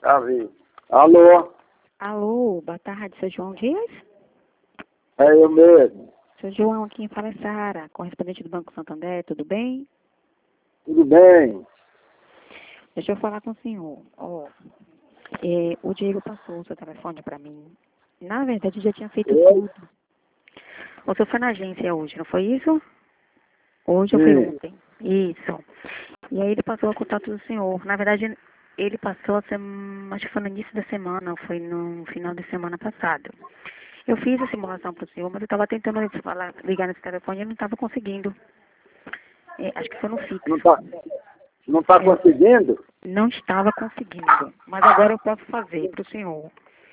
Tá vendo? Alô? Alô, boa tarde, seu João Dias? É eu mesmo. Seu João, quem fala é Sara, correspondente do Banco Santander, tudo bem? Tudo bem? Deixa eu falar com o senhor. O Diego passou o seu telefone para mim. Na verdade, já tinha feito Oi? tudo. O senhor foi na agência hoje, não foi isso? Hoje ou foi Sim. ontem? Isso. E aí ele passou o contato do senhor. Na verdade, ele passou acho que foi no início da semana, foi no final de semana passado. Eu fiz a simulação para o senhor, mas eu estava tentando ligar nesse telefone e eu não estava conseguindo. Acho que foi no fixo. Não tá conseguindo? Não estava conseguindo, mas agora eu posso fazer para o senhor.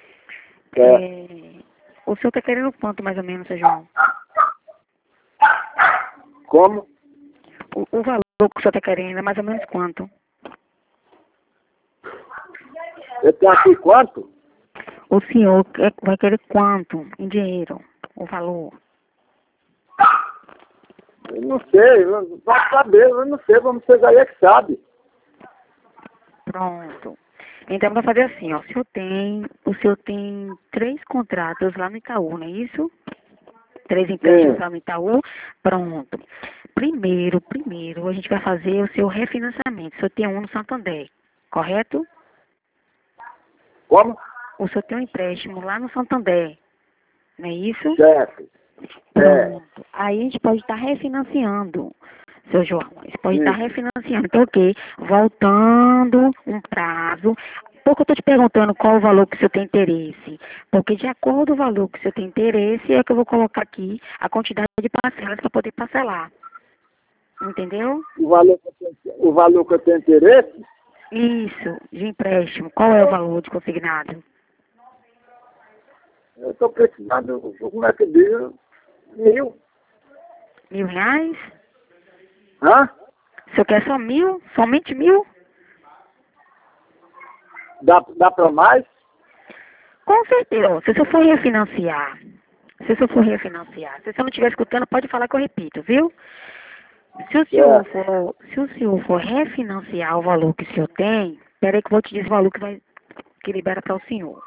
É. O senhor está querendo quanto mais ou menos, seu João? Como? O valor que o senhor está querendo é mais ou menos quanto? Eu tenho aqui quanto? O senhor vai querer quanto em dinheiro? O valor? Eu não sei, eu posso saber, eu não sei, vamos vocês aí é que sabe. Pronto. Então, vamos fazer assim, ó. O senhor tem 3 contratos lá no Itaú, não é isso? 3 empréstimos lá no Itaú. Pronto. Primeiro, a gente vai fazer o seu refinanciamento. O senhor tem um no Santander, correto? Como? O senhor tem um empréstimo lá no Santander, não é isso? Certo. Pronto. Aí a gente pode estar refinanciando, seu João. A gente pode estar refinanciando. Então, ok. Voltando um prazo. Porque eu estou te perguntando qual o valor que o senhor tem interesse. Porque de acordo com o valor que o senhor tem interesse, é que eu vou colocar aqui a quantidade de parcelas para poder parcelar. Entendeu? O valor que eu tenho interesse? Isso, de empréstimo. Qual é o valor de consignado? Eu estou precisando, como é que diz? 1.000. R$ 1.000? Hã? O senhor quer só 1.000? Somente 1.000? Dá para mais? Com certeza. Se o senhor for refinanciar, se o senhor não estiver escutando, pode falar que eu repito, viu? Se o senhor for refinanciar o valor que o senhor tem, peraí que eu vou te dizer o valor que libera para o senhor.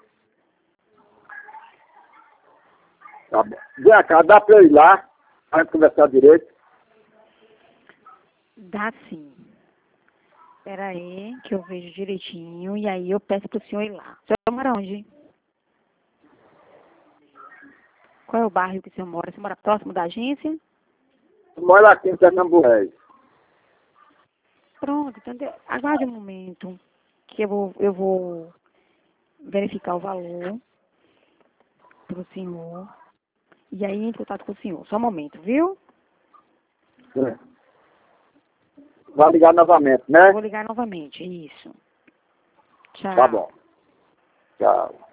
Tá bom. Vem cá, dá para eu ir lá, para conversar direito? Dá sim. Peraí, que eu vejo direitinho, e aí eu peço para o senhor ir lá. O senhor mora onde? Qual é o bairro que o senhor mora? Você mora próximo da agência? Eu moro aqui em Pernambuco. Pronto, então aguarde um momento, que eu vou verificar o valor para o senhor. E aí entre em contato com o senhor. Só um momento, viu? Vai ligar novamente, né? Vou ligar novamente, isso. Tchau. Tá bom. Tchau.